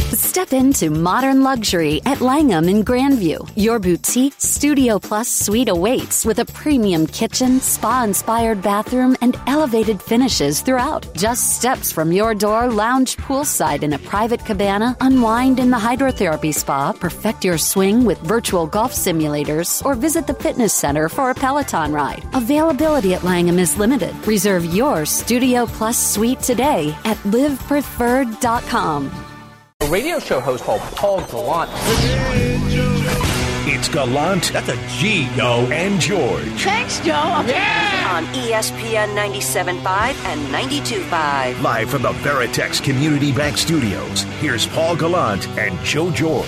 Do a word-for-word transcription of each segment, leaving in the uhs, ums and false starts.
Step into modern luxury at Langham in Grandview. Your boutique Studio Plus suite awaits with a premium kitchen, spa-inspired bathroom, and elevated finishes throughout. Just steps from your door, lounge poolside in a private cabana, unwind in the hydrotherapy spa, perfect your swing with virtual golf simulators, or visit the fitness center for a Peloton ride. Availability at Langham is limited. Reserve your Studio Plus suite today at live preferred dot com. A radio show host called Paul Gallant. It's Gallant, that's a G, yo, and George. Thanks, Joe. Yeah! On E S P N ninety-seven point five and ninety-two point five. Live from the Veritex Community Bank Studios, here's Paul Gallant and Joe George.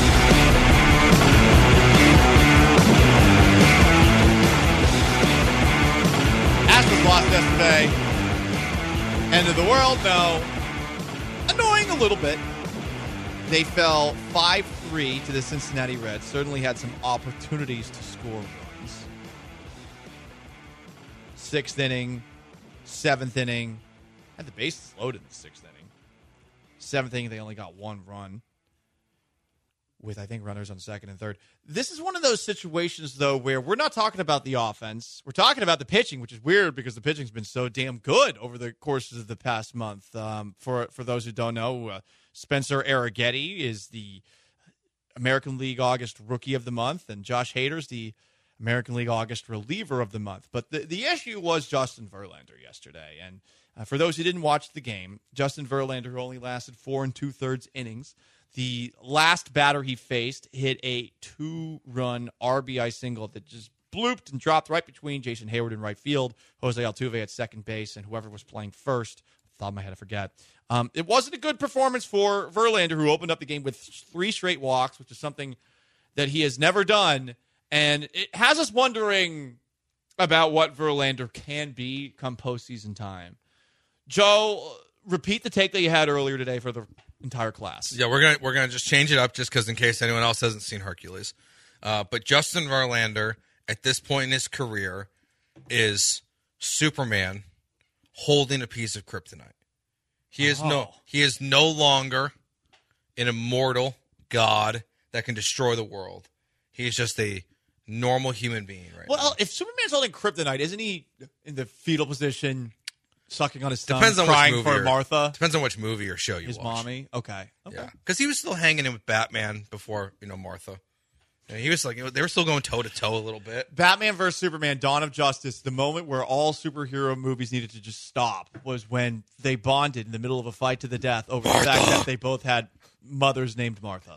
Astros lost yesterday. End of the world? No. Annoying a little bit. They fell five three to the Cincinnati Reds. Certainly had some opportunities to score runs. Sixth inning, seventh inning. Had the bases loaded in the sixth inning. Seventh inning, they only got one run. With, I think, runners on second and third. This is one of those situations, though, where we're not talking about the offense. We're talking about the pitching, which is weird because the pitching's been so damn good over the course of the past month. Um, for, for those who don't know, uh, Spencer Arrighetti is the American League August Rookie of the Month, and Josh Hader's the American League August Reliever of the Month. But the, the issue was Justin Verlander yesterday. And uh, for those who didn't watch the game, Justin Verlander only lasted four and two-thirds innings. The last batter he faced hit a two-run R B I single that just blooped and dropped right between Jason Hayward in right field, Jose Altuve at second base, and whoever was playing first. Thought of my head, I forget. Um, it wasn't a good performance for Verlander, who opened up the game with three straight walks, which is something that he has never done. And it has us wondering about what Verlander can be come postseason time. Joe, repeat the take that you had earlier today for the entire class. Yeah, we're gonna we're gonna just change it up just because in case anyone else hasn't seen Hercules. Uh, but Justin Verlander at this point in his career is Superman holding a piece of kryptonite. He is oh. no he is no longer an immortal god that can destroy the world. He is just a normal human being right well, now. if Superman's holding kryptonite, isn't he in the fetal position, sucking on his thumb, depends on crying which movie for or, Martha? Depends on which movie or show you his watch. His mommy? Okay. okay. Yeah, because he was still hanging in with Batman before, you know, Martha. Yeah, he was like, you know, they were still going toe-to-toe a little bit. Batman versus Superman, Dawn of Justice, the moment where all superhero movies needed to just stop was when they bonded in the middle of a fight to the death over Martha. The fact that they both had mothers named Martha.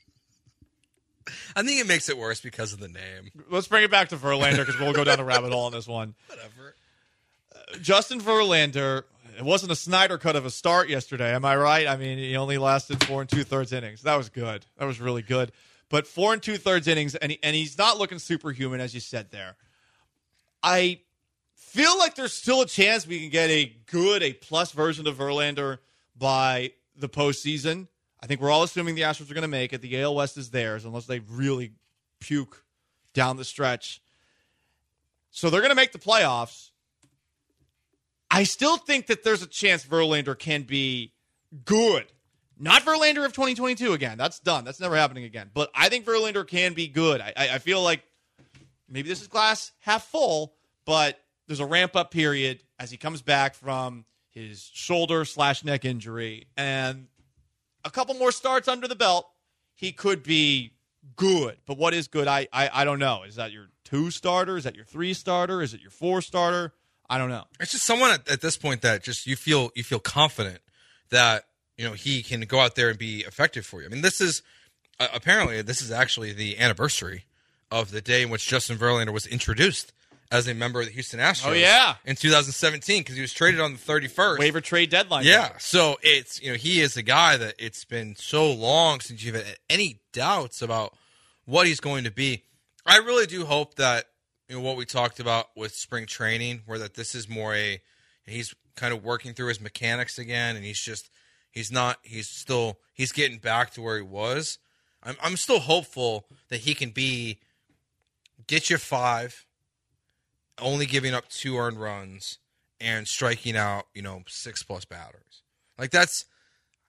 I think it makes it worse because of the name. Let's bring it back to Verlander because we'll go down a rabbit hole on this one. Whatever. Uh, Justin Verlander, it wasn't a Snyder cut of a start yesterday, am I right? I mean, he only lasted four and two-thirds innings. That was good. That was really good. But four and two-thirds innings, and, he, and he's not looking superhuman, as you said there. I feel like there's still a chance we can get a good, a plus version of Verlander by the postseason. I think we're all assuming the Astros are going to make it. The A L West is theirs, unless they really puke down the stretch. So they're going to make the playoffs. I still think that there's a chance Verlander can be good. Not Verlander of twenty twenty-two again. That's done. That's never happening again. But I think Verlander can be good. I, I feel like maybe this is glass half full, but there's a ramp-up period as he comes back from his shoulder slash neck injury. And a couple more starts under the belt, he could be good. But what is good? I, I, I don't know. Is that your two starter? Is that your three starter? Is it your four starter? I don't know. It's just someone at, at this point that just you feel you feel confident that you know he can go out there and be effective for you. I mean, this is uh, apparently this is actually the anniversary of the day in which Justin Verlander was introduced as a member of the Houston Astros. Oh yeah, in two thousand seventeen because he was traded on the thirty-first waiver trade deadline. Yeah, so it's you know he is a guy that it's been so long since you've had any doubts about what he's going to be. I really do hope that you know what we talked about with spring training, where that this is more a he's kind of working through his mechanics again, and he's just he's not he's still he's getting back to where he was. I'm I'm still hopeful that he can be get you five, only giving up two earned runs and striking out you know six plus batters. Like that's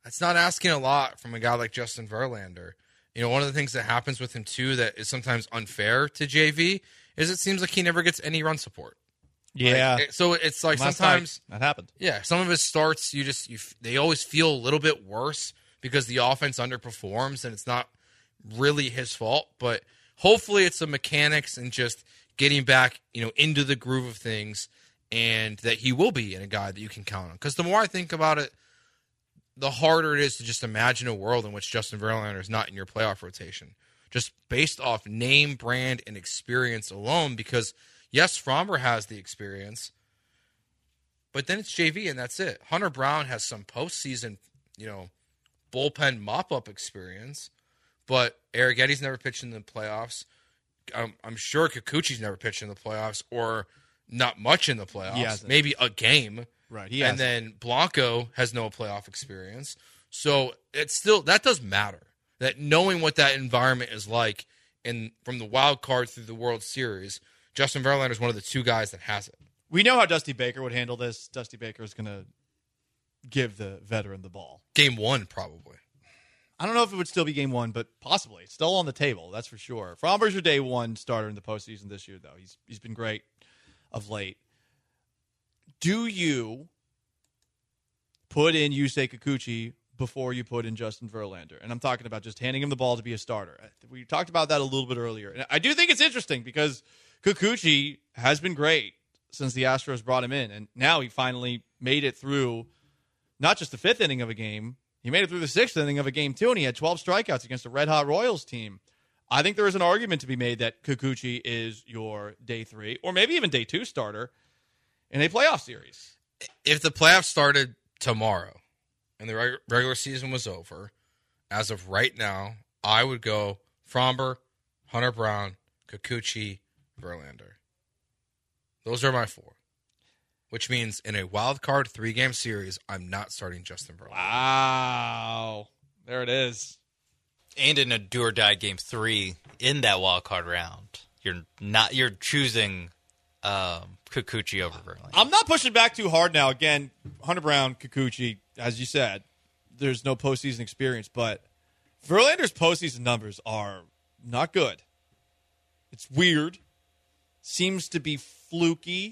It's not asking a lot from a guy like Justin Verlander. You know, one of the things that happens with him, too, that is sometimes unfair to J V is it seems like he never gets any run support. Yeah. Like, so it's like Last sometimes night, that happened. Yeah, some of his starts, you just you they always feel a little bit worse because the offense underperforms, and it's not really his fault. But hopefully, it's the mechanics and just getting back, you know, into the groove of things, and that he will be in a guy that you can count on. Because the more I think about it, the harder it is to just imagine a world in which Justin Verlander is not in your playoff rotation, just based off name, brand, and experience alone. Because yes, Framber has the experience, but then it's J V, and that's it. Hunter Brown has some postseason, you know, bullpen mop-up experience, but Arrietty's never pitched in the playoffs. I'm, I'm sure Kikuchi's never pitched in the playoffs, or not much in the playoffs, maybe a game. Right. He and then Blanco has no playoff experience. So it's still, that does matter. That knowing what that environment is like, and from the wild card through the World Series, Justin Verlander is one of the two guys that has it. We know how Dusty Baker would handle this. Dusty Baker is going to give the veteran the ball. Game one, probably. I don't know if it would still be game one, but possibly. It's still on the table, that's for sure. Framber's your day one starter in the postseason this year, though. He's He's been great of late. Do you put in Yusei Kikuchi before you put in Justin Verlander? And I'm talking about just handing him the ball to be a starter. We talked about that a little bit earlier. And I do think it's interesting because Kikuchi has been great since the Astros brought him in. And now he finally made it through not just the fifth inning of a game, he made it through the sixth inning of a game too, and he had twelve strikeouts against a red-hot Royals team. I think there is an argument to be made that Kikuchi is your day three or maybe even day two starter in a playoff series. If the playoffs started tomorrow and the reg- regular season was over, as of right now, I would go Framber, Hunter Brown, Kikuchi, Verlander. Those are my four. Which means in a wild card three-game series, I'm not starting Justin Verlander. Wow. There it is. And in a do or die game three in that wild card round, you're not you're choosing um, Kikuchi over Verlander. I'm not pushing back too hard now. Again, Hunter Brown, Kikuchi, as you said, there's no postseason experience, but Verlander's postseason numbers are not good. It's weird. Seems to be fluky,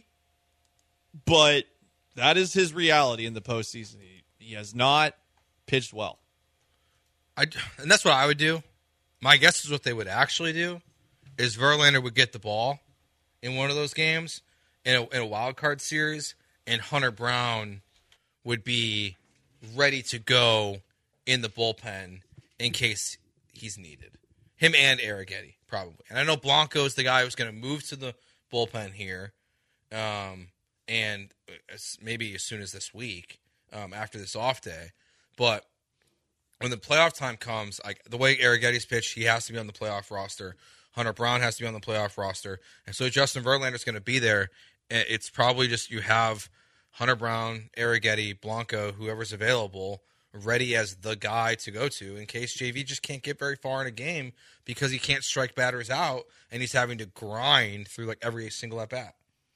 but that is his reality in the postseason. He, he has not pitched well. I, and that's what I would do. My guess is what they would actually do is Verlander would get the ball in one of those games in a, in a wild card series, and Hunter Brown would be ready to go in the bullpen in case he's needed. Him and Arrietty, probably. And I know Blanco is the guy who's going to move to the bullpen here, um, and maybe as soon as this week, um, after this off day. But when the playoff time comes, like the way Arrietty's pitched, he has to be on the playoff roster. Hunter Brown has to be on the playoff roster. And so Justin Verlander's going to be there. It's probably just you have Hunter Brown, Arrietty, Blanco, whoever's available, ready as the guy to go to in case J V just can't get very far in a game because he can't strike batters out and he's having to grind through like every single at-bat.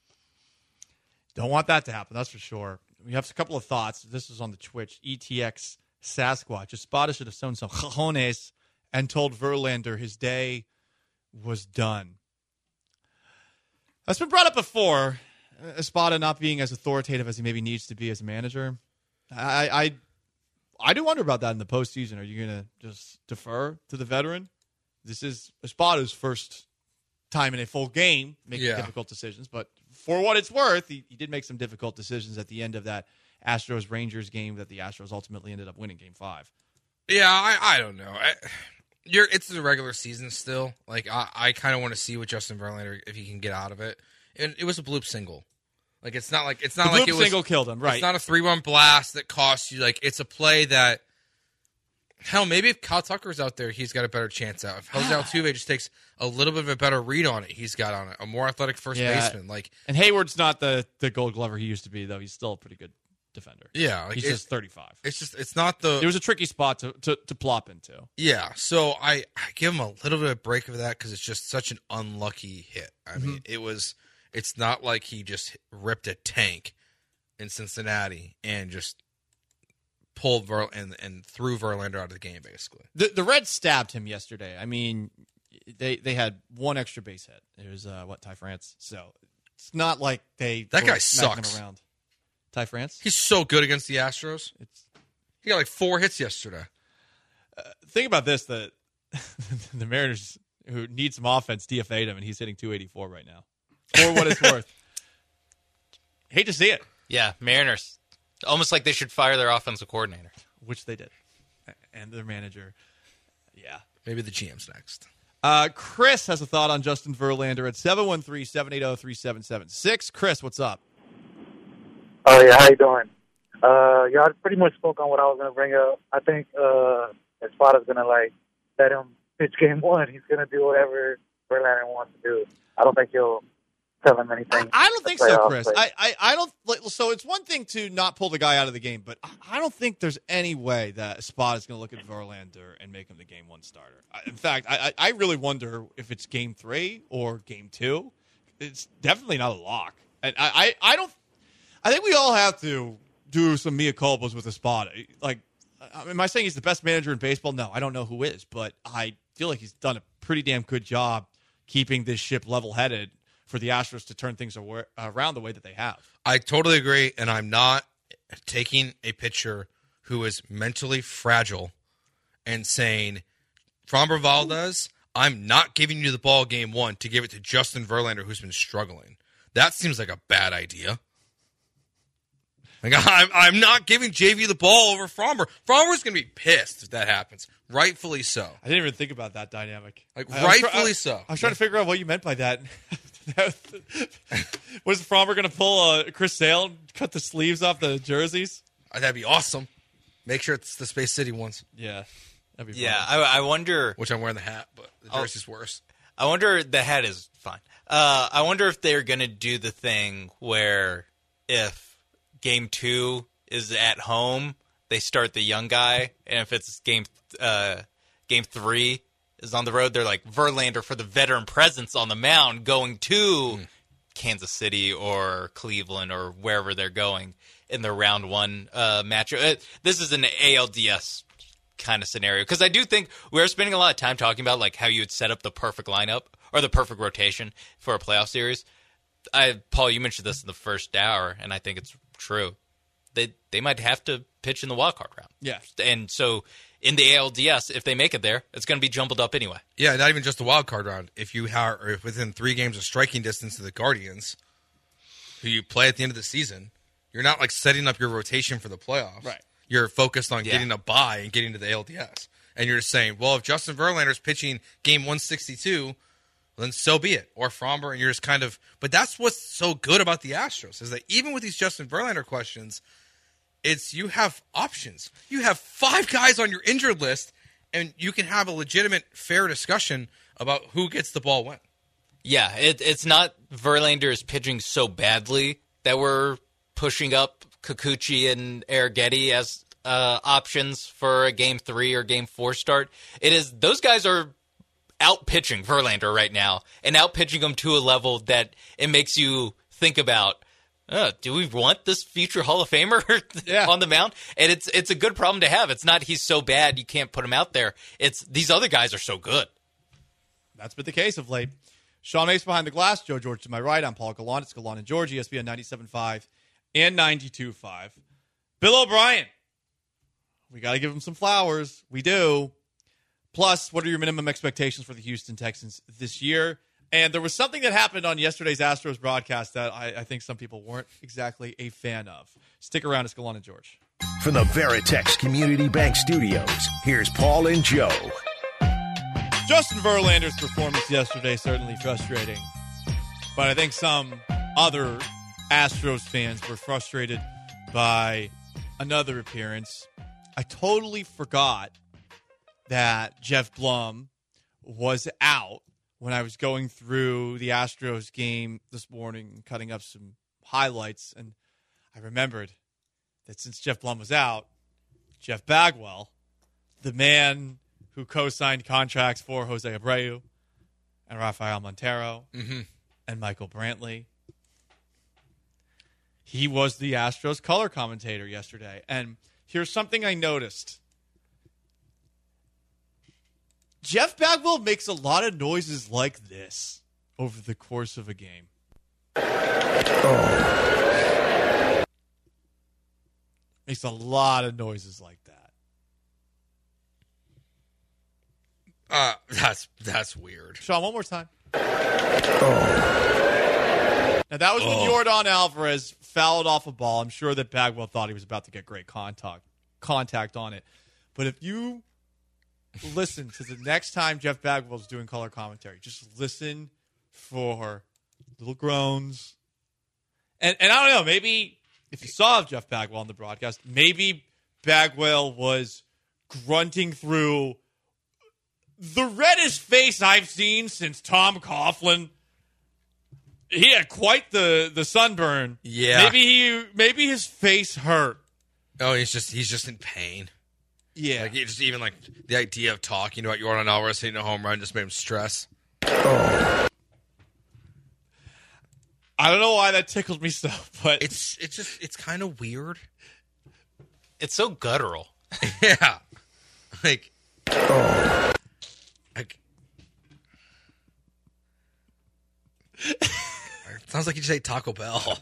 Don't want that to happen, that's for sure. We have a couple of thoughts. This is on the Twitch. E T X Sasquatch. Espada should have shown some cojones and told Verlander his day was done. That's been brought up before. Espada not being as authoritative as he maybe needs to be as a manager. I I, I do wonder about that in the postseason. Are you going to just defer to the veteran? This is Espada's first time in a full game making Yeah. difficult decisions. But for what it's worth, he, he did make some difficult decisions at the end of that Astros-Rangers game that the Astros ultimately ended up winning game five. Yeah, I, I don't know. I, you're it's the regular season still. Like I, I kind of want to see what Justin Verlander if he can get out of it. And it was a bloop single. Like it's not like it's not The like bloop it was single killed him, right? It's not a three-run blast that costs you. Like it's a play that hell, maybe if Kyle Tucker's out there, he's got a better chance out. If Jose Altuve just takes a little bit of a better read on it, he's got on it. A more athletic first Yeah. baseman. Like And Hayward's not the, the Gold Glover he used to be, though. He's still a pretty good defender. yeah, like He's it's, just thirty-five. it's just it's not the It was a tricky spot to, to, to plop into. Yeah, so I, I give him a little bit of break of that because it's just such an unlucky hit. I Mm-hmm. mean, it was. It's not like he just ripped a tank in Cincinnati and just pulled Ver- and and threw Verlander out of the game, basically. The the Reds stabbed him yesterday. I mean, they they had one extra base hit. It was uh, what Ty France. So it's not like they that were guy smacking sucks. him around. Ty France. He's so good against the Astros. It's he got like four hits yesterday. uh, think about this: the the Mariners, who need some offense, D F A'd him, and he's hitting two eighty-four right now. For what it's worth. Hate to see it. Yeah, Mariners. Almost like they should fire their offensive coordinator. Which they did. And their manager. Yeah. Maybe the G M's next. Uh, Chris has a thought on Justin Verlander at seven one three, seven eight zero, three seven seven six. Chris, what's up? Oh, yeah, how you doing? Uh, y'all pretty much spoke on what I was going to bring up. I think uh, Espada's going to, like, let him pitch game one. He's going to do whatever Verlander wants to do. I don't think he'll tell him anything. I, I don't think so, Chris. I, I, I don't. Like, so it's one thing to not pull the guy out of the game, but I, I don't think there's any way that Espada's going to look at Verlander and make him the game one starter. I, in fact, I, I really wonder if it's game three or game two. It's definitely not a lock. And I, I, I don't. I think we all have to do some mea culpas with Espada. Like, am I saying he's the best manager in baseball? No, I don't know who is, but I feel like he's done a pretty damn good job keeping this ship level-headed for the Astros to turn things aware, around the way that they have. I totally agree, and I'm not taking a pitcher who is mentally fragile and saying, Framber Valdez, I'm not giving you the ball game one to give it to Justin Verlander, who's been struggling. That seems like a bad idea. Like, I'm, I'm not giving J V the ball over Framber. Framber's going to be pissed if that happens. Rightfully so. I didn't even think about that dynamic. Like, I rightfully I, so. I was trying to figure out what you meant by that. Was Framber going to pull a Chris Sale and cut the sleeves off the jerseys? Oh, that'd be awesome. Make sure it's the Space City ones. Yeah. That'd be Yeah, fun. I, I wonder. Which I'm wearing the hat, but the jersey's oh, worse. I wonder, the hat is fine. Uh, I wonder if they're going to do the thing where if game two is at home, they start the young guy, and if it's game uh, game three is on the road, they're like Verlander for the veteran presence on the mound going to mm. Kansas City or Cleveland or wherever they're going in their round one uh, matchup. Uh, this is an A L D S kind of scenario because I do think we're spending a lot of time talking about like how you would set up the perfect lineup or the perfect rotation for a playoff series. I, Paul, you mentioned this in the first hour, and I think it's true. They they might have to pitch in the wild card round. Yeah. And so in the A L D S, if they make it there, it's going to be jumbled up anyway. Yeah, not even just the wild card round. If you are or if within three games of striking distance of the Guardians, who you play at the end of the season, you're not like setting up your rotation for the playoffs. Right. You're focused on Yeah. getting a bye and getting to the A L D S. And you're just saying, well, if Justin Verlander's pitching game one sixty-two, then so be it. Or Framber, and you're just kind of – but that's what's so good about the Astros is that even with these Justin Verlander questions, it's you have options. You have five guys on your injured list, and you can have a legitimate, fair discussion about who gets the ball when. Yeah, it, it's not Verlander is pitching so badly that we're pushing up Kikuchi and Arrighetti as uh, options for a game three or game four start. It is those guys are out pitching Verlander right now and out pitching him to a level that it makes you think about. Uh, do we want this future Hall of Famer yeah. on the mound? And it's it's a good problem to have. It's not he's so bad you can't put him out there. It's these other guys are so good. That's been the case of late. Sean Mace behind the glass. Joe George to my right. I'm Paul Gallant. It's Gallant and George, E S P N ninety-seven point five and ninety-two point five. Bill O'Brien. We got to give him some flowers. We do. Plus, what are your minimum expectations for the Houston Texans this year? And there was something that happened on yesterday's Astros broadcast that I, I think some people weren't exactly a fan of. Stick around. It's Gallant and George. From the Veritex Community Bank Studios, here's Paul and Joe. Justin Verlander's performance yesterday certainly frustrating. But I think some other Astros fans were frustrated by another appearance. I totally forgot that Jeff Blum was out when I was going through the Astros game this morning, cutting up some highlights, and I remembered that since Jeff Blum was out, Jeff Bagwell, the man who co-signed contracts for Jose Abreu and Rafael Montero mm-hmm. and Michael Brantley, he was the Astros color commentator yesterday, and here's something I noticed. Jeff Bagwell makes a lot of noises like this over the course of a game. Oh. Makes a lot of noises like that. Uh, that's that's weird. Sean, one more time. Oh. Now, that was when Oh. Yordan Alvarez fouled off a ball. I'm sure that Bagwell thought he was about to get great contact contact on it. But if you listen to the next time Jeff Bagwell's doing color commentary, just listen for little groans. And and I don't know, maybe if you saw Jeff Bagwell on the broadcast, maybe Bagwell was grunting through the reddest face I've seen since Tom Coughlin. He had quite the, the sunburn. Yeah. Maybe he maybe his face hurt. Oh, he's just he's just in pain. Yeah. Like, just even like the idea of talking about Yordan Alvarez hitting a home run just made him stress. I don't know why that tickled me so, but It's it's just it's kind of weird. It's so guttural. Yeah. Like, like it sounds like you just ate Taco Bell.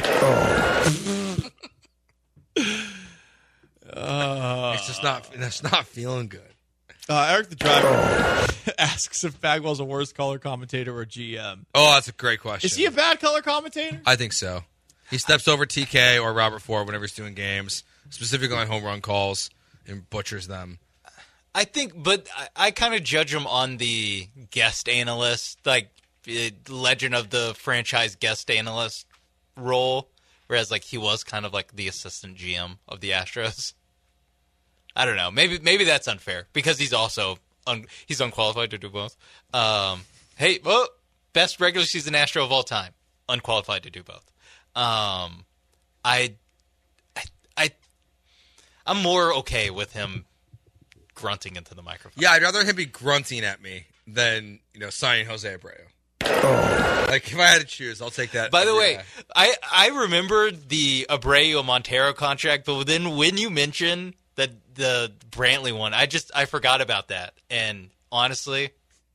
uh, It's just not it's not feeling good. uh, Eric the Driver asks if Bagwell's a worse color commentator or G M. Oh, that's a great question. Is he a bad color commentator? I think so. He steps over T K or Robert Ford whenever he's doing games, specifically on home run calls, and butchers them. I think, but I, I kind of judge him on the guest analyst, like uh, legend of the franchise guest analyst role, whereas like he was kind of like the assistant G M of the Astros. I don't know. Maybe maybe that's unfair because he's also un, he's unqualified to do both. Um, hey, well, best regular season Astro of all time, unqualified to do both. Um, I, I, I, I'm more okay with him grunting into the microphone. Yeah, I'd rather him be grunting at me than, you know, signing Jose Abreu. Oh. Like, if I had to choose, I'll take that. By the way, day. I, I remember the Abreu Montero contract, but then when you mentioned that the Brantley one, I just I forgot about that. And honestly,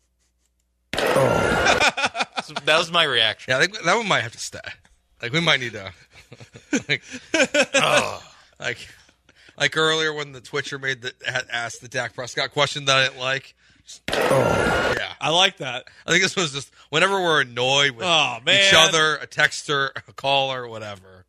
oh. so that was my reaction. Yeah, I think that one might have to stay. Like, we might need to, like, oh. like, like earlier when the Twitcher made the had asked the Dak Prescott question that I didn't like. Just, oh. Yeah, I like that. I think this was just whenever we're annoyed with oh, man. each other, a texter, a caller, whatever.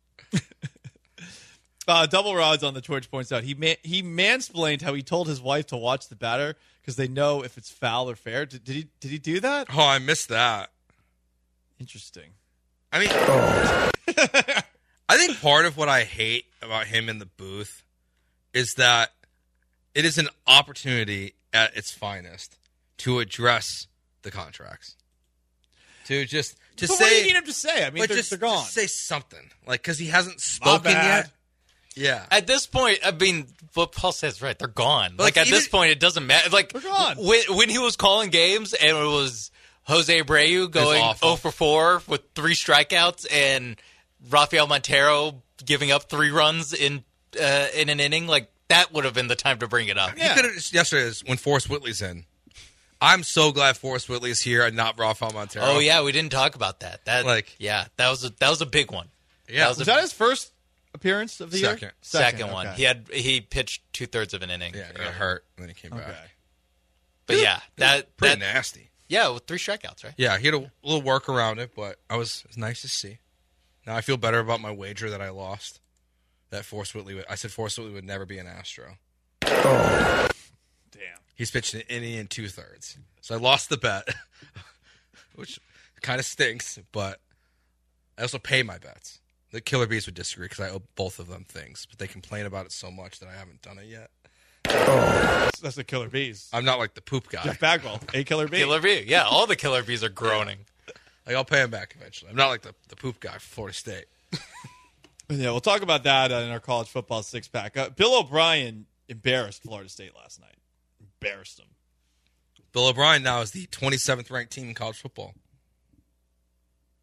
uh, Double Rods on the Twitch points out he man- he mansplained how he told his wife to watch the batter because they know if it's foul or fair. Did, did he did he do that? Oh, I missed that. Interesting. I mean, oh. I think part of what I hate about him in the booth is that it is an opportunity at its finest to address the contracts. To just to but say, what do you need him to say? I mean, but they're, just, they're gone. just say something, like because he hasn't My spoken bad. yet. Yeah. At this point, I mean, what Paul says right. They're gone. But like, like, at this even- point, it doesn't matter. Like They're gone. when when he was calling games and it was Jose Abreu going awful. oh for four with three strikeouts and Rafael Montero giving up three runs in uh, in an inning, like that would have been the time to bring it up. He could have just yesterday is when Forrest Whitley's in. I'm so glad Forrest Whitley's here and not Rafael Montero. Oh yeah, we didn't talk about that. That Like- yeah, that was a, that was a big one. Yeah. that was, Was a, that his first appearance of the Second. year? second one. okay. He had he pitched two thirds of an inning. Yeah, he got hurt and then he came Okay. back. But yeah, that Pretty that nasty. yeah, with three strikeouts, right? Yeah, he had a little work around it, but I was it was nice to see. Now I feel better about my wager that I lost. That Forrest Whitley, would, I said Forrest Whitley would never be an Astro. Damn. He's pitched an inning and two thirds, so I lost the bet, which kind of stinks. But I also pay my bets. The Killer Bees would disagree because I owe both of them things, but they complain about it so much that I haven't done it yet. That's, that's the Killer Bees. I'm not like the poop guy. Jeff Bagwell, a Killer Bee. Killer Bee. Yeah, all the Killer Bees are groaning. Like I'll pay him back eventually. I'm not like the, the poop guy for Florida State. Yeah, we'll talk about that uh, in our college football six pack. Uh, Bill O'Brien embarrassed Florida State last night. Embarrassed them. Bill O'Brien now is the twenty-seventh ranked team in college football.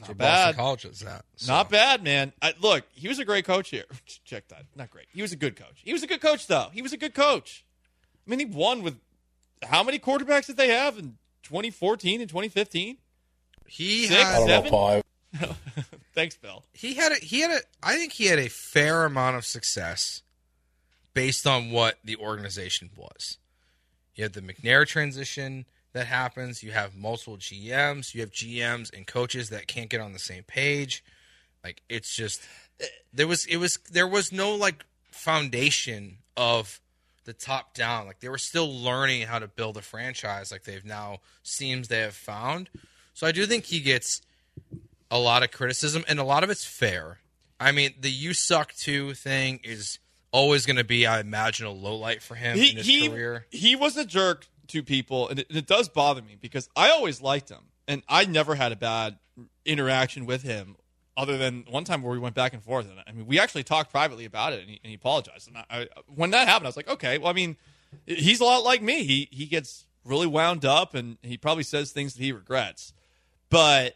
So bad. Boston College does that. So. Not bad, man. I, look, he was a great coach here. Check that. Not great. He was a good coach. He was a good coach, though. He was a good coach. I mean, he won with how many quarterbacks did they have in twenty fourteen and twenty fifteen? He Six, had, seven? Thanks, Bill. He had a, he had a I think he had a fair amount of success based on what the organization was. You have the McNair transition that happens. You have multiple G Ms. You have G Ms and coaches that can't get on the same page. Like it's just there was it was there was no like foundation of the top down. Like they were still learning how to build a franchise. Like they've now seems they have found. So I do think he gets a lot of criticism, and a lot of it's fair. I mean, the "you suck too" thing is always going to be, I imagine, a low light for him He, in his he, career. he was a jerk to people, and it, it does bother me because I always liked him, and I never had a bad interaction with him other than one time where we went back and forth. And I mean, we actually talked privately about it, and he, and he apologized. And I, I, when that happened, I was like, okay, well, I mean, he's a lot like me. He he gets really wound up, and he probably says things that he regrets. But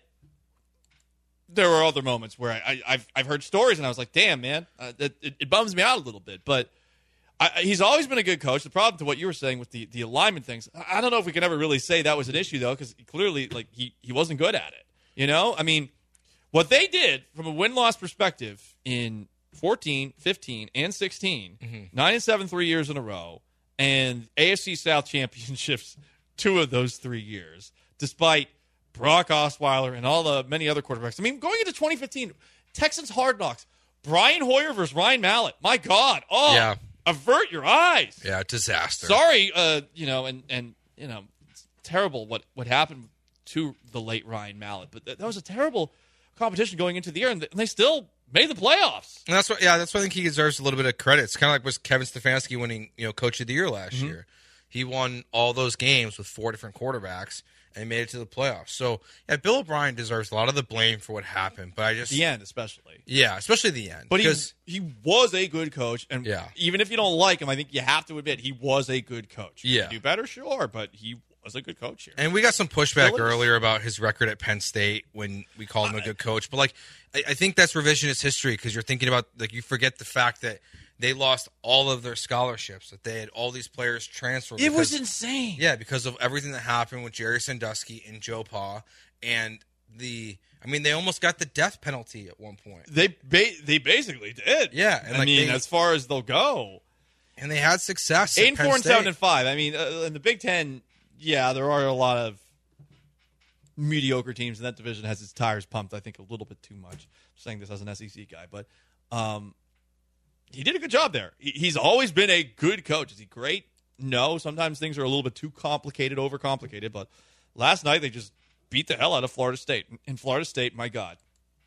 there were other moments where I, I, I've I've heard stories, and I was like, damn, man, uh, it, it, it bums me out a little bit. But I, he's always been a good coach. The problem to what you were saying with the, the alignment things, I don't know if we can ever really say that was an issue, though, because clearly like he, he wasn't good at it. You know? I mean, what they did from a win-loss perspective in fourteen, fifteen, and sixteen, Mm-hmm. nine and seven three years in a row, and A F C South championships two of those three years, despite Brock Osweiler and all the many other quarterbacks. I mean, going into twenty fifteen, Texans Hard Knocks, Brian Hoyer versus Ryan Mallett. My God. Oh, Yeah. Avert your eyes. Yeah, disaster. Sorry, uh, you know, and, and you know, it's terrible what, what happened to the late Ryan Mallett. But th- that was a terrible competition going into the year, and, th- and they still made the playoffs. And that's what, yeah, that's why I think he deserves a little bit of credit. It's kind of like was Kevin Stefanski winning, you know, Coach of the Year last Mm-hmm. year. He won all those games with four different quarterbacks and made it to the playoffs. So, yeah, Bill O'Brien deserves a lot of the blame for what happened. But I just The end, especially. yeah, especially the end. But because he, he was a good coach, and Yeah. even if you don't like him, I think you have to admit he was a good coach. Could he Yeah. do better, sure, but he was a good coach here. And we got some pushback Still is. earlier about his record at Penn State when we called him a good coach. But, like, I, I think that's revisionist history because you're thinking about, like, you forget the fact that they lost all of their scholarships, that they had all these players transfer. It was because- insane. Yeah, because of everything that happened with Jerry Sandusky and Joe Pa. And the, I mean, they almost got the death penalty at one point. They ba- they basically did. Yeah, and I like mean, they- as far as they'll go. And they had success. at Eight and Penn four and State. seven and five. I mean, uh, in the Big Ten, yeah, there are a lot of mediocre teams, and that division has its tires pumped, I think, a little bit too much. I'm saying this as an S E C guy, but um, he did a good job there. He, he's always been a good coach. Is he great? No. Sometimes things are a little bit too complicated, overcomplicated. But last night they just beat the hell out of Florida State. In Florida State, my God.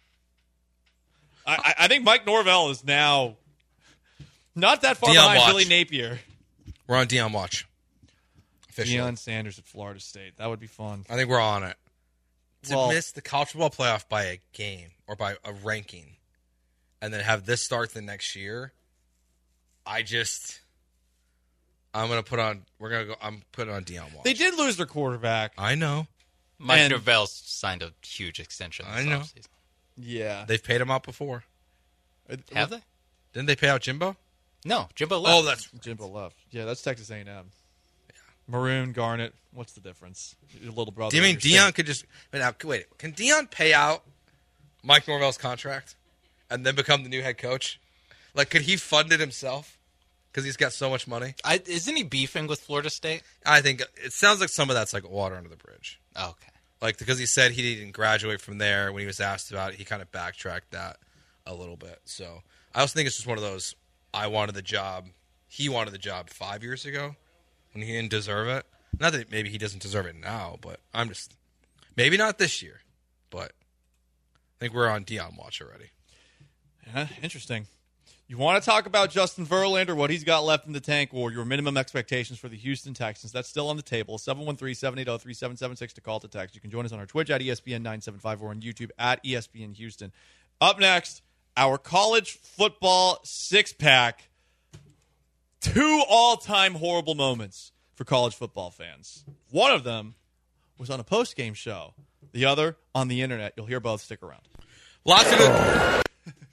I, I, I think Mike Norvell is now not that far Deion behind watch. Billy Napier. We're on Deion watch. Officially. Deion Sanders at Florida State. That would be fun. I think we're on it. To Well- miss the college football playoff by a game or by a ranking and then have this start the next year, I just I'm gonna put on we're gonna go I'm putting on Deion watch. They did lose their quarterback. I know. Mike And- Norvell signed a huge extension this I know. offseason. Yeah. They've paid him out before. Have they? Didn't they pay out Jimbo? No, Jimbo left. Oh, that's Jimbo left. Yeah, that's Texas A and M. Maroon, Garnet. What's the difference? Your little brother. Do you mean your Deion same- could just wait, now, wait? Can Deion pay out Mike Norvell's contract and then become the new head coach? Like, could he fund it himself because he's got so much money? I, isn't he beefing with Florida State? I think it sounds like some of that's like water under the bridge. Oh, okay. Like because he said he didn't graduate from there when he was asked about it, he kind of backtracked that a little bit. So I also think it's just one of those. I wanted the job. He wanted the job five years ago when he didn't deserve it. Not that maybe he doesn't deserve it now, but I'm just maybe not this year. But I think we're on Deion watch already. Yeah, interesting. You want to talk about Justin Verlander, what he's got left in the tank, or your minimum expectations for the Houston Texans? That's still on the table. seven one three, seven eight zero, three seven seven six to call to text. You can join us on our Twitch at E S P N nine seven five or on YouTube at E S P N Houston. Up next, our college football six-pack. Two all-time horrible moments for college football fans. One of them was on a post-game show The other, on the internet. You'll hear both. Stick around. Lots of good.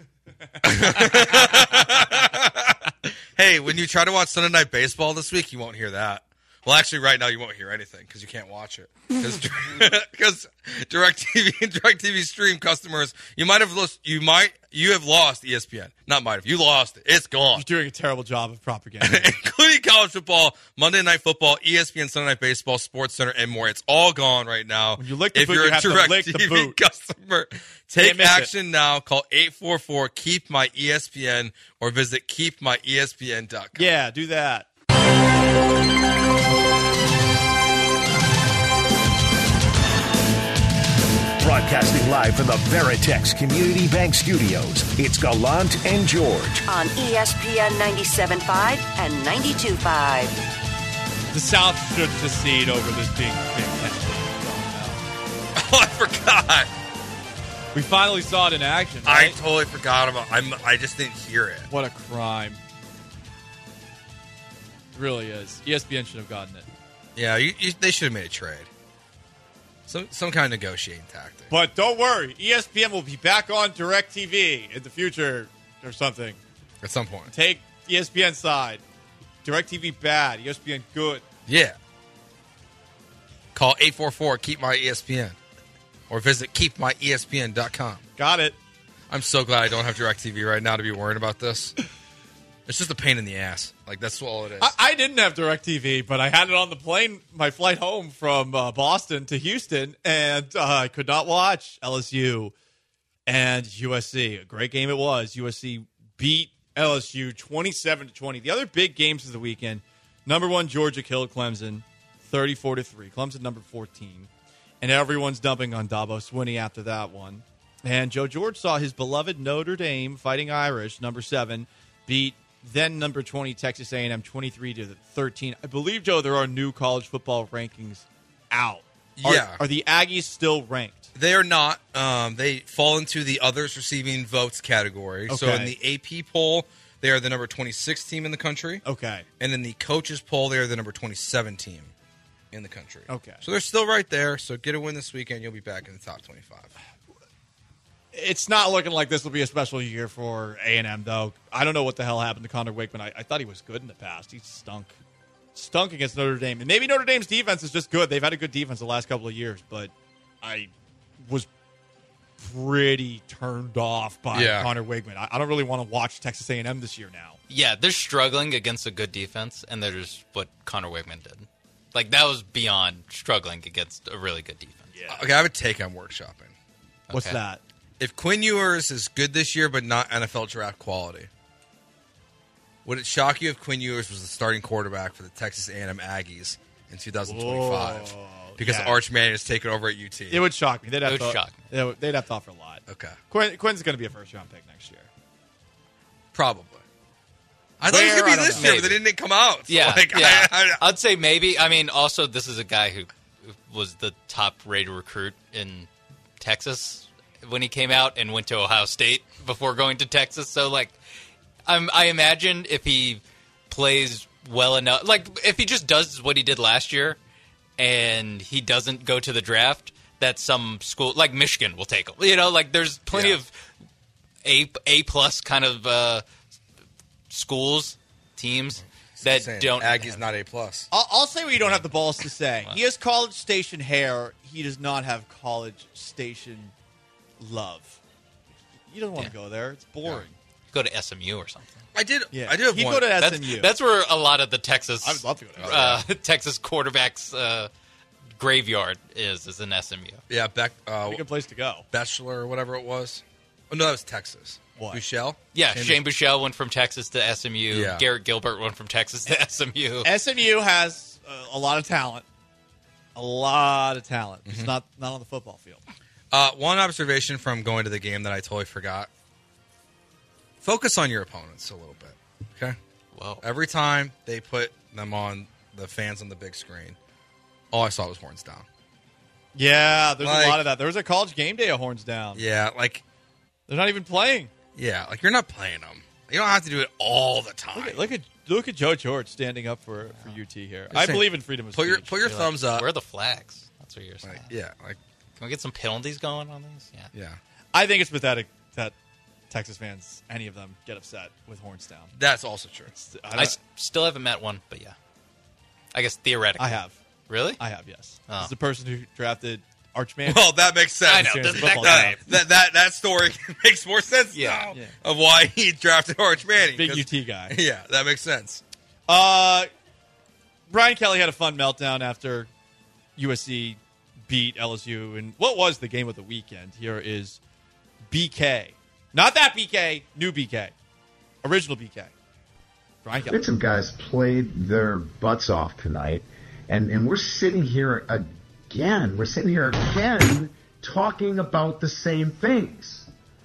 Hey, when you try to watch Sunday Night Baseball this week, you won't hear that. Well, actually, right now you won't hear anything because you can't watch it. Because DirecTV and DirecTV Stream customers, you might have lost. You might you have lost E S P N. Not might have. You lost it. It's gone. You're doing a terrible job of propaganda, including college football, Monday Night Football, E S P N Sunday Night Baseball, Sports Center, and more. It's all gone right now. When you lick the if boot, you're you a have to lick the DirecTV boot. customer, take miss action now. Call eight four four keep my E S P N or visit keep my E S P N dot com. Yeah, do that. Broadcasting live from the Veritex Community Bank Studios, it's Gallant and George. On E S P N ninety-seven point five and ninety-two point five. The South should secede over this Big Big Ten thing. Oh, I forgot. We finally saw it in action, I right? totally forgot about. I'm. I just didn't hear it. What a crime. It really is. E S P N should have gotten it. Yeah, you, you, they should have made a trade. Some some kind of negotiating tactic. But don't worry, E S P N will be back on DirecTV in the future or something. At some point. Take E S P N side. DirecTV bad, E S P N good. Yeah. Call eight four four keep my E S P N or visit keep my E S P N dot com. Got it. I'm so glad I don't have DirecTV right now to be worrying about this. It's just a pain in the ass. Like, that's all it is. I, I didn't have DirecTV, but I had it on the plane, my flight home from uh, Boston to Houston, and uh, I could not watch L S U and U S C. A great game it was. U S C beat L S U twenty-seven to twenty. The other big games of the weekend, number one, Georgia killed Clemson thirty-four to three. Clemson number fourteen. And everyone's dumping on Dabo Swinney after that one. And Joe George saw his beloved Notre Dame Fighting Irish, number seven, beat then number twenty Texas A and M twenty-three to thirteen. I believe, Joe, there are new college football rankings out. Are, Yeah. Are the Aggies still ranked? They are not. Um, they fall into the others receiving votes category. So Okay. in the A P poll, they are the number twenty-six team in the country. Okay. And in the coaches poll, they are the number twenty-seven team in the country. Okay. So they're still right there. So get a win this weekend, you'll be back in the top twenty-five. It's not looking like this will be a special year for A and M, though. I don't know what the hell happened to Connor Wakeman. I, I thought he was good in the past. He stunk. Stunk against Notre Dame. And maybe Notre Dame's defense is just good. They've had a good defense the last couple of years, but I was pretty turned off by Yeah. Connor Wakeman. I, I don't really want to watch Texas A and M this year now. Yeah, they're struggling against a good defense, and they're just what Connor Wakeman did. Like, that was beyond struggling against a really good defense. Yeah. Okay, I have a take on workshopping. What's Okay. that? If Quinn Ewers is good this year, but not N F L draft quality, would it shock you if Quinn Ewers was the starting quarterback for the Texas A and M Aggies in two thousand twenty-five? Whoa, Because yeah. Arch Manning is taking over at U T. It would shock me. They'd have It would to, shock me. They would, they'd have to offer a lot. Okay, Quinn, Quinn's going to be a first-round pick next year. probably. I thought it was Where? going I to be don't this know. year, but they didn't come out. So, Yeah, like, yeah. I, I, I'd say maybe. I mean, also, this is a guy who was the top-rated recruit in Texas when he came out and went to Ohio State before going to Texas. So, like, I'm, I imagine if he plays well enough, like, if he just does what he did last year and he doesn't go to the draft, that some school, like Michigan, will take him. You know, like, there's plenty Yeah. of A, A-plus kind of uh, schools, teams that saying, don't. Aggies not A plus. I'll, I'll say what you don't have the balls to say. He has College Station hair. He does not have College Station love. He doesn't want Yeah. to go there. It's boring. Go to S M U or something. I did. Yeah, I do have He'd one. go to S That's, M U. that's where a lot of the Texas, I would love to go to S M U. uh, Texas quarterbacks uh, graveyard is is in S M U. yeah, Beck, uh, a good place to go. Bachelor or whatever it was. Oh no, that was Texas. What? Buechele? Yeah, Shane Shane Buechele went from Texas to S M U. Yeah. Garrett Gilbert went from Texas to S M U. S M U has uh, a lot of talent. A lot of talent. Mm-hmm. It's not not on the football field. Uh, one observation from going to the game that I totally forgot. Focus on your opponents a little bit, okay? Whoa. Every time they put them on the fans on the big screen, all I saw was horns down. Yeah, there's Like- a lot of that. There was a college game day of horns down. Yeah, like, They're not even playing. yeah, like you're not playing them. You don't have to do it all the time. Look at look at, look at Joe George standing up for, for U T here. I saying, believe in freedom of put your speech. put your You're thumbs like, up. Where are the flags? That's what you're saying. Like, yeah, like Can we get some penalties going on these? Yeah. Yeah. I think it's pathetic that Texas fans, any of them, get upset with horns down. That's also true. I, I don't- s- still haven't met one, but yeah. I guess theoretically. I have. Really? I have, yes. Oh. This is the person who drafted Archman. Well, that makes sense. I know. Fantasy That, that football guy. game. That that that story makes more sense Yeah. now Yeah. of why he drafted Arch Manning. Big 'cause- U T guy. Yeah, that makes sense. Uh, Brian Kelly had a fun meltdown after U S C beat L S U. And what was the game of the weekend? Here is B K. Not that B K, new B K. Original B K. Brian Kelly. Some guys played their butts off tonight, and, and we're sitting here again. We're sitting here again talking about the same things.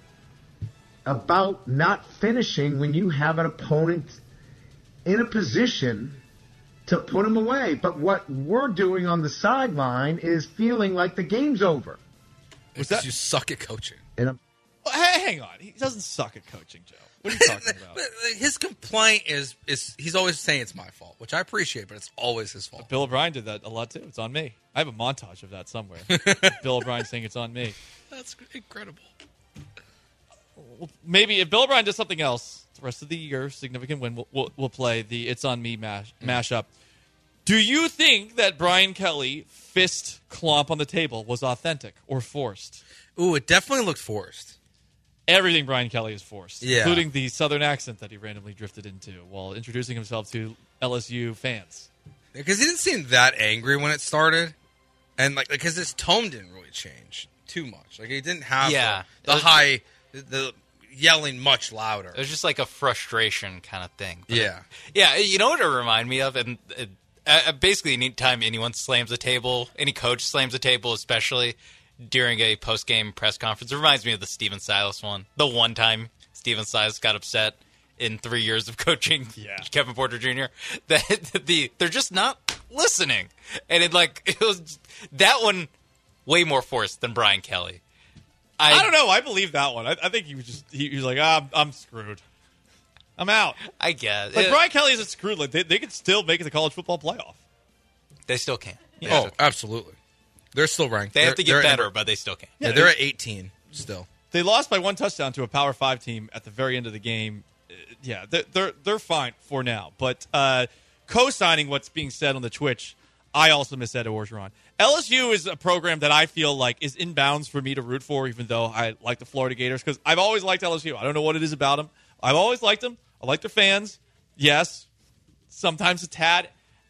About not finishing when you have an opponent in a position to put them away. But what we're doing on the sideline is feeling like the game's over. Was that- you suck at coaching? And I'm Well, hey, hang on. He doesn't suck at coaching, Joe. What are you talking about? But his complaint is is he's always saying it's my fault, which I appreciate, but it's always his fault. Bill O'Brien did that a lot, too. It's on me. I have a montage of that somewhere. Bill O'Brien saying it's on me. That's incredible. Well, maybe if Bill O'Brien does something else, the rest of the year, significant win, we'll, we'll, we'll play the It's On Me mash, mashup. Do you think that Brian Kelly fist clomp on the table was authentic or forced? Ooh, it definitely looked forced. Everything Brian Kelly is forced, Yeah. including the southern accent that he randomly drifted into while introducing himself to L S U fans. Because he didn't seem that angry when it started, and like because his tone didn't really change too much. Like he didn't have Yeah. the, the high, the yelling much louder. It was just like a frustration kind of thing. But Yeah. Yeah, you know what it reminded me of? And uh, uh, basically, any time anyone slams a table, any coach slams a table, especially during a post-game press conference, it reminds me of the Steven Silas one. The one time Steven Silas got upset in three years of coaching Yeah. Kevin Porter Junior That the they're just not listening, and it like it was that one way more forced than Brian Kelly. I, I don't know. I believe that one. I, I think he was just he, he was like, ah, I'm, I'm screwed. I'm out. I guess Like It- Brian Kelly isn't screwed. Like they, they could still make it the college football playoff. they still can't. Oh, absolutely. They're still ranked. They have They're- to get they're better, number- but they still can't. Yeah, they're at eighteen still. They lost by one touchdown to a Power Five team at the very end of the game. Uh, Yeah, they're they're, they're fine for now. But uh, co-signing what's being said on the Twitch, I also miss Ed Orgeron. L S U is a program that I feel like is in bounds for me to root for, even though I like the Florida Gators, because I've always liked L S U. I don't know what it is about them. I've always liked them. I like their fans. Yes, sometimes a tad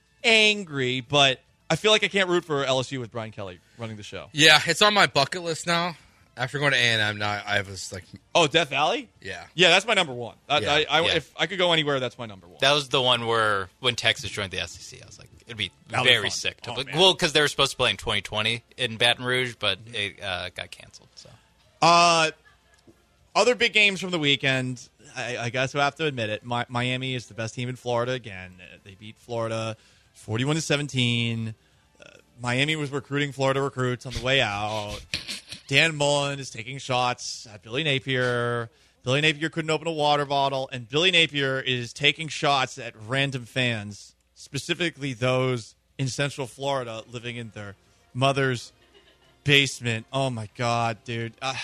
angry, but I feel like I can't root for L S U with Brian Kelly running the show. Yeah, it's on my bucket list now. After going to A and M, now I was like, Oh, Death Valley? yeah. Yeah, that's my number one. I, Yeah, I, I, yeah. If I could go anywhere, that's my number one. That was the one where when Texas joined the S E C, I was like, it'd be That'll be very fun. sick. To Oh, play. man. Well, because they were supposed to play in twenty twenty in Baton Rouge, but Mm-hmm. it uh, got canceled. So Uh, other big games from the weekend. I, I guess I have to admit it. Mi- Miami is the best team in Florida again. Uh, They beat Florida forty-one to seventeen. Uh, Miami was recruiting Florida recruits on the way out. Dan Mullen is taking shots at Billy Napier. Billy Napier couldn't open a water bottle, and Billy Napier is taking shots at random fans, specifically those in Central Florida living in their mother's basement. Oh my God, dude! Uh,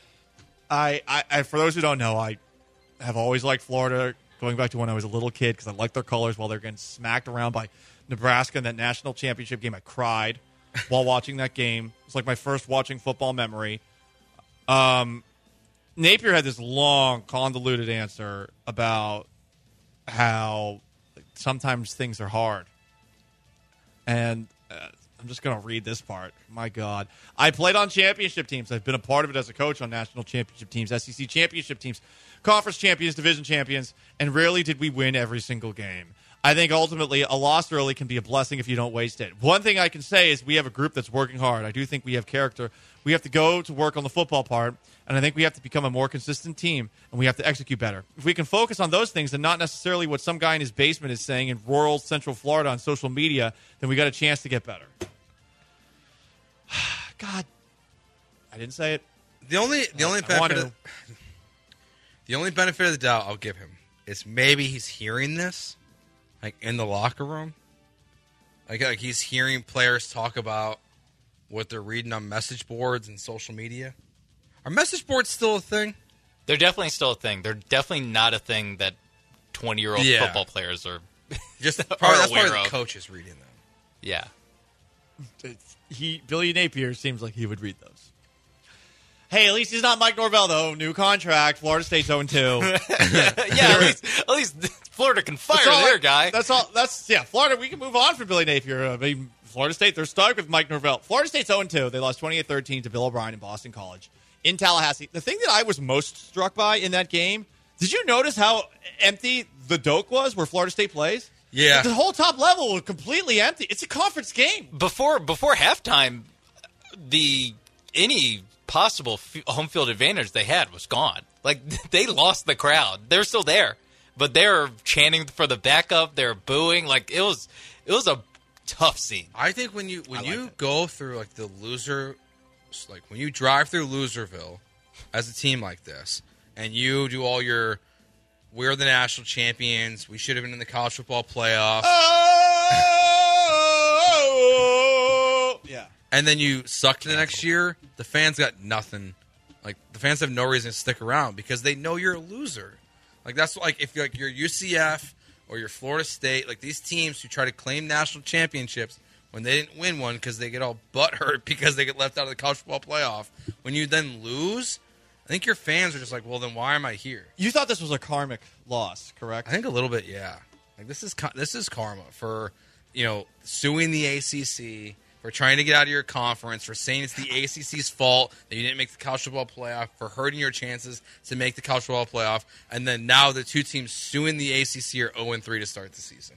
I, I, I, for those who don't know, I have always liked Florida, going back to when I was a little kid, because I liked their colors. While they're getting smacked around by Nebraska in that national championship game, I cried while watching that game. It's like my first watching football memory. Um, Napier had this long, convoluted answer about how sometimes things are hard. And uh, I'm just going to read this part. My God. I played on championship teams. I've been a part of it as a coach on national championship teams, S E C championship teams, conference champions, division champions, and rarely did we win every single game. I think ultimately a loss early can be a blessing if you don't waste it. One thing I can say is we have a group that's working hard. I do think we have character. We have to go to work on the football part, and I think we have to become a more consistent team, and we have to execute better. If we can focus on those things and not necessarily what some guy in his basement is saying in rural Central Florida on social media, then we got a chance to get better. God, I didn't say it. The only the only I wanted benefit of, the only benefit of the doubt I'll give him is maybe he's hearing this, like in the locker room, like like he's hearing players talk about what they're reading on message boards and social media. Are message boards still a thing? They're definitely still a thing. They're definitely not a thing that twenty-year-old Yeah. football players are Just are probably, that's aware probably the of. coaches reading them. Yeah. It's, he Billy Napier seems like he would read those. Hey, at least he's not Mike Norvell, though. New contract. Florida State's oh and two. yeah, at least, at least Florida can fire That's all their I- guy. That's all. That's yeah. Florida. We can move on from Billy Napier. I mean, Florida State. They're stuck with Mike Norvell. Florida State's oh and two. They lost twenty-eight thirteen to Bill O'Brien in Boston College in Tallahassee. The thing that I was most struck by in that game. Did you notice how empty the Doak was where Florida State plays? Yeah. The whole top level was completely empty. It's a conference game. Before before halftime, the any possible f- home field advantage they had was gone. Like, they lost the crowd. They're still there, but they're chanting for the backup. They're booing. Like, it was it was a tough scene. I think when you when I you like it. go through like the loser, like when you drive through Loserville as a team like this, and you do all your we're the national champions, we should have been in the college football playoff, Oh, yeah. and then you suck the next year, the fans got nothing. Like, the fans have no reason to stick around because they know you're a loser. Like, that's like if you're, like you're U C F or you're Florida State, like these teams who try to claim national championships when they didn't win one because they get all butthurt because they get left out of the college football playoff. When you then lose, I think your fans are just like, well, then why am I here? You thought this was a karmic loss, correct? I think a little bit, yeah. Like this is ka- this is karma for, you know, suing the A C C, for trying to get out of your conference, for saying it's the A C C's fault that you didn't make the college football playoff, for hurting your chances to make the college football playoff, and then now the two teams suing the A C C are oh and three to start the season.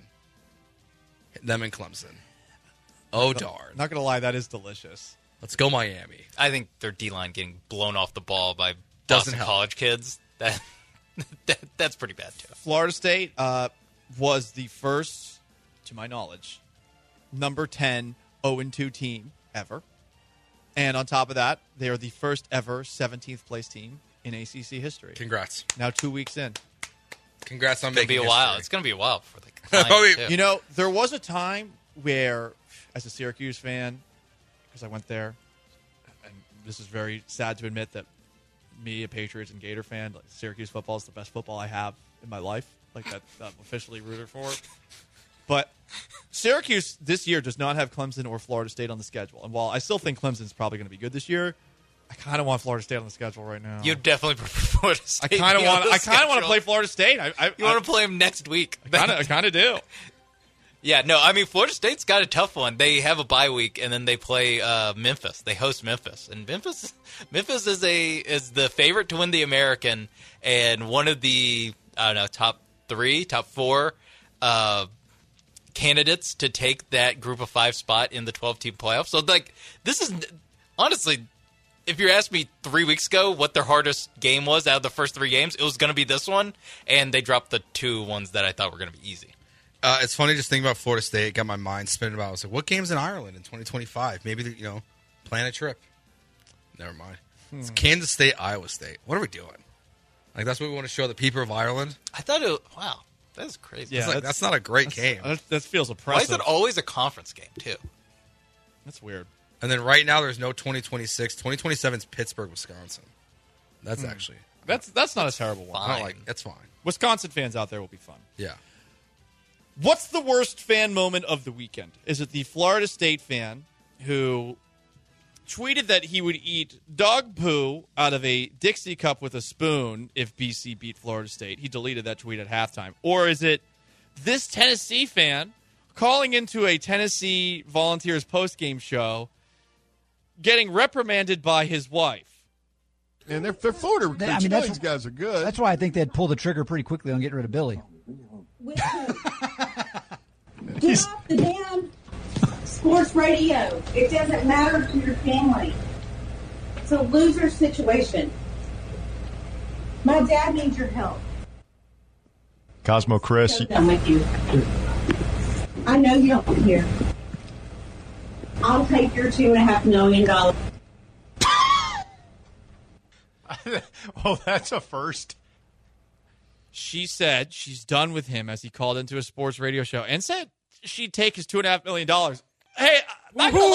Them and Clemson. Oh, darn. Not going to lie, that is delicious. Let's go Miami. I think their D-line getting blown off the ball by Doesn't Boston help. College kids, that, that that's pretty bad, too. Florida State uh, was the first, to my knowledge, number ten oh and two team ever. And on top of that, they are the first ever seventeenth place team in A C C history. Congrats. Now two weeks in. Congrats on It's going to making be a while. history. It's going to be a while before they Oh, climb, wait. too. You know, there was a time where, as a Syracuse fan, because I went there, and this is very sad to admit that me, a Patriots and Gator fan, like Syracuse football is the best football I have in my life. Like that, that I'm officially rooted for. But Syracuse this year does not have Clemson or Florida State on the schedule. And while I still think Clemson's probably going to be good this year, I kind of want Florida State on the schedule right now. You definitely prefer Florida I State. kind of being on want. the I kind of want to schedule. play Florida State. I, I, You want to play them next week. I kind of do. Yeah, no, I mean, Florida State's got a tough one. They have a bye week, and then they play uh, Memphis. They host Memphis, and Memphis, Memphis is a is the favorite to win the American, and one of the I don't know top three, top four uh, candidates to take that Group of Five spot in the twelve team playoff. So, like, this is honestly, if you asked me three weeks ago what their hardest game was out of the first three games, it was going to be this one, and they dropped the two ones that I thought were going to be easy. Uh, it's funny just thinking about Florida State. It got my mind spinning about. I was like, what game's in Ireland in twenty twenty-five? Maybe, you know, plan a trip. Never mind. It's Kansas State, Iowa State. What are we doing? Like, that's what we want to show the people of Ireland? I thought it. Wow, that's crazy. Yeah, It's like, that's- that's not a great game. That, that feels Why oppressive. is it always a conference game too? That's weird. And then right now there's no twenty twenty-six. twenty twenty-seven is Pittsburgh, Wisconsin. That's Hmm. actually. That's that's not a terrible one. I don't Fine. like. That's fine. Wisconsin fans out there will be fun. Yeah. What's the worst fan moment of the weekend? Is it the Florida State fan who tweeted that he would eat dog poo out of a Dixie cup with a spoon if B C beat Florida State? He deleted that tweet at halftime. Or is it this Tennessee fan calling into a Tennessee Volunteers postgame show, getting reprimanded by his wife? And they're, they're Florida recruits. I mean, You know that's- these guys are good. That's why I think they'd pull the trigger pretty quickly on getting rid of Billy. Get off the damn sports radio. It doesn't matter to your family. It's a loser situation. My dad needs your help. Cosmo Chris. So done with you. I know you don't care. I'll take your two and a half million dollars. Oh, that's a first. She said she's done with him as he called into a sports radio show and said she'd take his two and a half million dollars. Hey, I'm not gonna lie,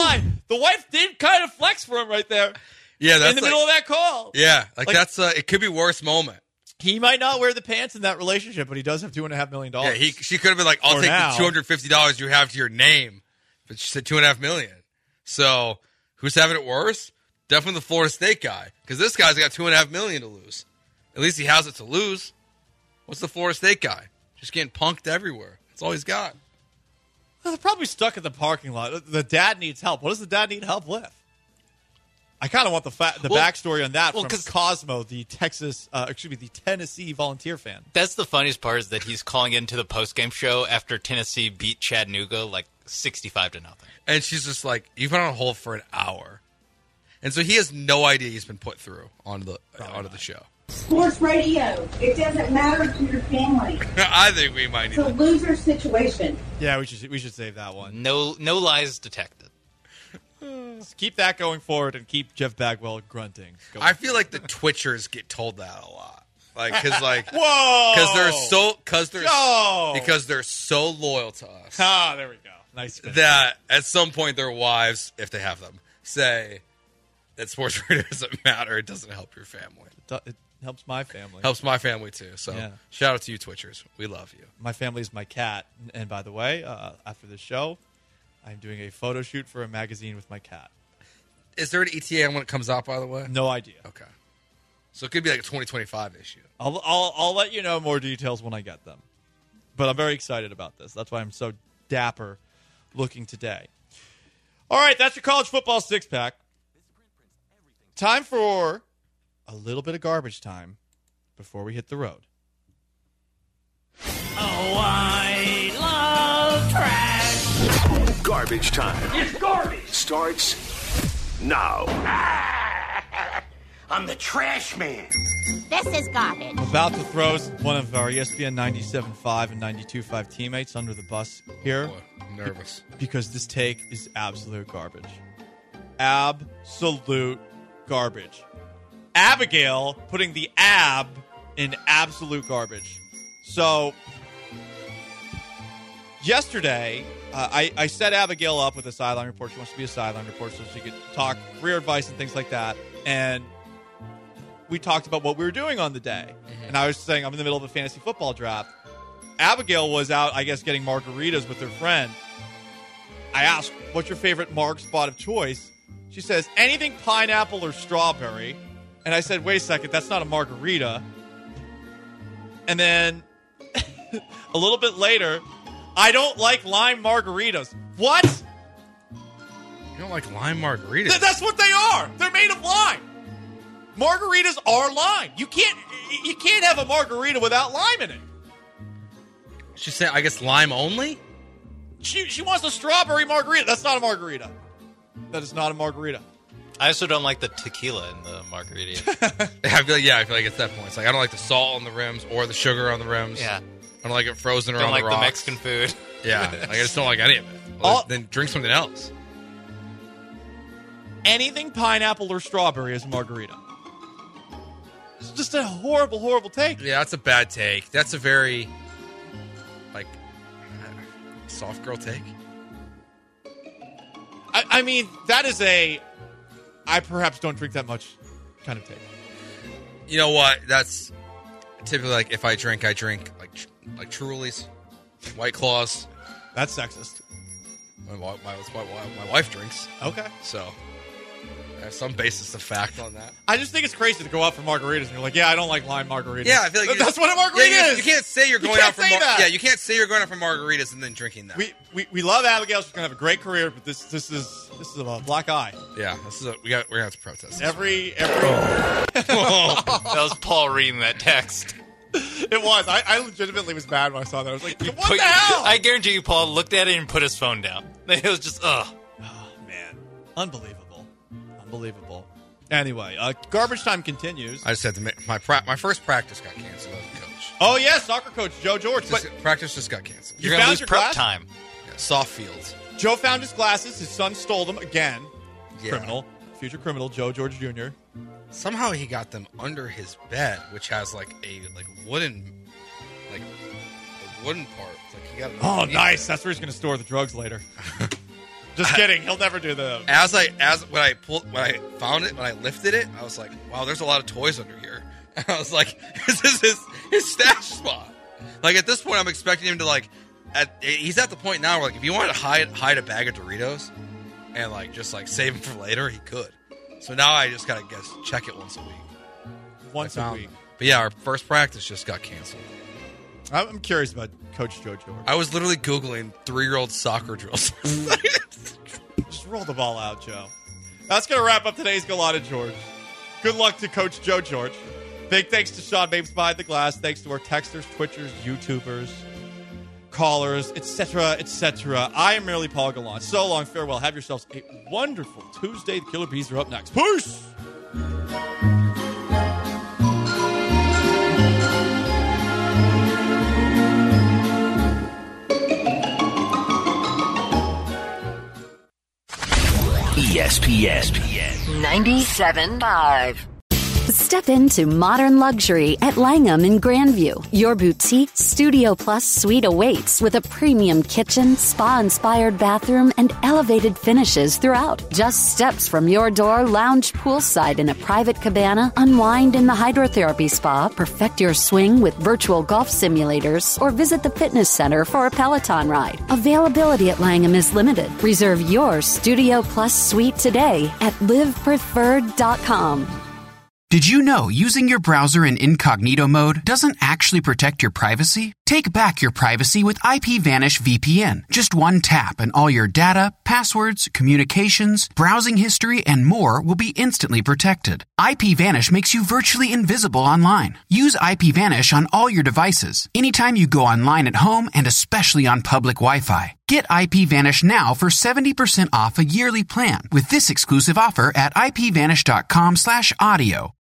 The wife did kind of flex for him right there. Yeah, that's in the like, middle of that call. Yeah, like, Like- that's uh, it could be worst moment. He might not wear the pants in that relationship, but he does have two and a half million dollars. Yeah, he she could have been like, "I'll For take now. the two hundred fifty dollars you have to your name," but she said two and a half million. So who's having it worse? Definitely the Florida State guy, because this guy's got two and a half million to lose. At least he has it to lose. What's the Florida State guy? Just getting punked everywhere. That's all he's got. Well, they're probably stuck in the parking lot. The dad needs help. What does the dad need help with? I kind of want the fa- the Well- backstory on that well, from 'cause- Cosmo, the Texas, uh, excuse me, the Tennessee volunteer fan. That's the funniest part is that he's calling into the postgame show after Tennessee beat Chattanooga like sixty-five to nothing. And she's just like, "You've been on hold for an hour," and so he has no idea he's been put through onto the onto the show. Sports radio. It doesn't matter to your family. I think we might need It's a to. loser situation. Yeah, we should we should save that one. No, no lies detected. Let's keep that going forward and keep Jeff Bagwell grunting. Going I feel like the Twitchers get told that a lot, like because like Whoa! because they're so because they're Yo! because they're so loyal to us Ah, there we go. Nice. spin. that at some point their wives, if they have them, say that sports radio doesn't matter. It doesn't help your family. It do- it helps my family. Helps my family too. So Yeah. shout out to you, Twitchers. We love you. My family is my cat. And by the way, uh, after this show, I'm doing a photo shoot for a magazine with my cat. Is there an E T A when it comes out? By the way, No idea. okay. So it could be like a twenty twenty-five issue. I'll, I'll I'll let you know more details when I get them. But I'm very excited about this. That's why I'm so dapper looking today. All right, that's your college football six pack. Time for a little bit of garbage time before we hit the road. Oh, I love trash. Garbage time It's garbage. starts now. I'm the trash man. This is garbage. I'm about to throw one of our E S P N ninety-seven point five and ninety-two point five teammates under the bus here. Boy, I'm nervous. Because this take is absolute garbage. Absolute garbage. Abigail putting the ab in absolute garbage. So, yesterday, uh, I, I set Abigail up with a sideline report. She wants to be a sideline report so she could talk career advice and things like that. And we talked about what we were doing on the day. Mm-hmm. And I was saying I'm in the middle of a fantasy football draft. Abigail was out, I guess, getting margaritas with her friend. I asked, what's your favorite marg spot of choice? She says, anything pineapple or strawberry. And I said, wait a second, that's not a margarita. And then a little bit later, I don't like lime margaritas. What? You don't like lime margaritas? Th- that's what they are. They're made of lime. Margaritas are lime. You can't you can't have a margarita without lime in it. She said, I guess lime only? She she wants a strawberry margarita. That's not a margarita. That is not a margarita. I also don't like the tequila in the margarita. I feel like, yeah, I feel like it's that point. It's like I don't like the salt on the rims or the sugar on the rims. Yeah. I don't like it frozen or Don't on like the the rocks. Mexican food. Yeah, like, I just don't like any of it. Well, All- then drink something else. Anything pineapple or strawberry is a margarita. It's just a horrible, horrible take. Yeah, that's a bad take. That's a very, like, soft girl take. I, I mean, that is a I perhaps don't drink that much kind of take. You know what? That's typically like if I drink, I drink like like Trulies, White Claws. That's sexist. My, my, my, my wife drinks. Okay. So I have some basis of fact on that. I just think it's crazy to go out for margaritas and you're like, yeah, I don't like lime margaritas. Yeah, I feel like Th- you that's just- what a margarita yeah, you, is. You can't say you're You going can't out for say mar- that. yeah. You can't say you're going out for margaritas and then drinking that. We, we we love Abigail. She's gonna have a great career, but this this is this is a black eye. Yeah, this is a, we got we're gonna have to protest. This Every every That was Paul reading that text. it was. I, I legitimately was mad when I saw that. I was like, what Put- the hell? I guarantee you, Paul looked at it and put his phone down. It was just, ugh. Oh man, unbelievable, unbelievable. Anyway, uh, garbage time continues. I just had to make my pra- my first practice got canceled as a coach. Oh yeah, soccer coach Joe George. Just, But practice just got canceled. You You're going to found lose your prep glass? time. Yeah, soft fields. Joe found his glasses. His son stole them again. Yeah. Criminal, future criminal Joe George Junior Somehow he got them under his bed, which has like a like wooden, like a wooden part. It's like he got. it Oh, underneath. nice. That's where he's going to store the drugs later. Just kidding. He'll never do them. As I as when I pulled when I found it when I lifted it, I was like, wow, there's a lot of toys under here. And I was like, this is his his stash spot. Like at this point, I'm expecting him to like. At, he's at the point now where like if you wanted to hide hide a bag of Doritos and like just like save them for later, he could. So now I just gotta guess check it once a week. Once a week. Them. But yeah, our first practice just got canceled. I'm curious about Coach Joe George. I was literally Googling three-year-old soccer drills. Just roll the ball out, Joe. That's going to wrap up today's Gallant and George. Good luck to Coach Joe George. Big thanks to Sean Babes Behind the Glass. Thanks to our texters, Twitchers, YouTubers, callers, et cetera, et cetera. I am merely Paul Gallant. So long, farewell. Have yourselves a wonderful Tuesday. The Killer Bees are up next. Peace! E S P N ninety-seven point five. Step into modern luxury at Langham in Grandview. Your boutique Studio Plus suite awaits with a premium kitchen, spa-inspired bathroom, and elevated finishes throughout. Just steps from your door, lounge poolside in a private cabana, unwind in the hydrotherapy spa, perfect your swing with virtual golf simulators, or visit the fitness center for a Peloton ride. Availability at Langham is limited. Reserve your Studio Plus suite today at live preferred dot com. Did you know using your browser in incognito mode doesn't actually protect your privacy? Take back your privacy with IPVanish V P N. Just one tap and all your data, passwords, communications, browsing history, and more will be instantly protected. IPVanish makes you virtually invisible online. Use IPVanish on all your devices, anytime you go online at home and especially on public Wi-Fi. Get IPVanish now for seventy percent off a yearly plan with this exclusive offer at ipvanish.com slash audio.